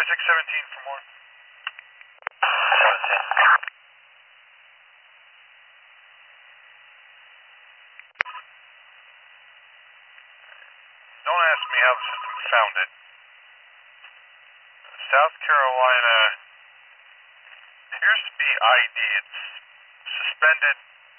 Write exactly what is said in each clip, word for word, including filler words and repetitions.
six seventeen for more. seventeen. Don't ask me how the system found it. South Carolina appears to be I D. It's suspended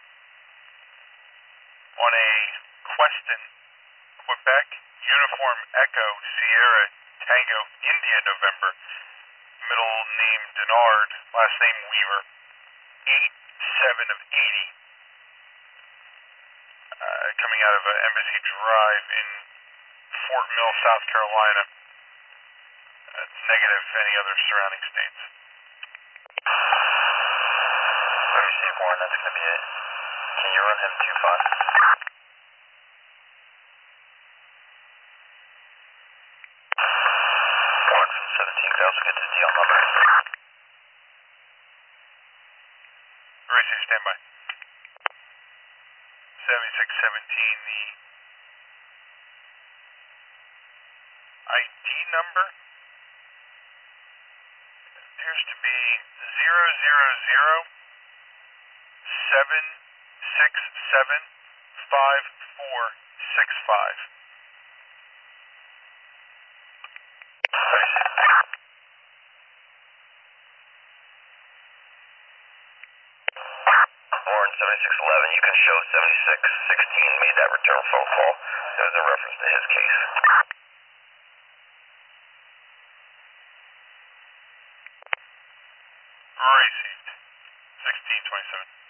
on a Queston, Quebec, Uniform Echo, Sierra, Tango, India, November. Middle name Denard, last name Weaver. eight seven of eighty. Uh, coming out of uh, Embassy Drive in Fort Mill, South Carolina. Uh, negative any other surrounding states. We received one, that's going to be it. Can you run him two five? Warren from seventeen, could also get the D L number. Racing, standby. seventy-six seventeen, the I D number appears to be zero zero zero seven six seven five four six five. Warren seventy-six eleven, you can show seventy-six sixteen made that return phone call. There was a reference to his case. Received. sixteen twenty-seven.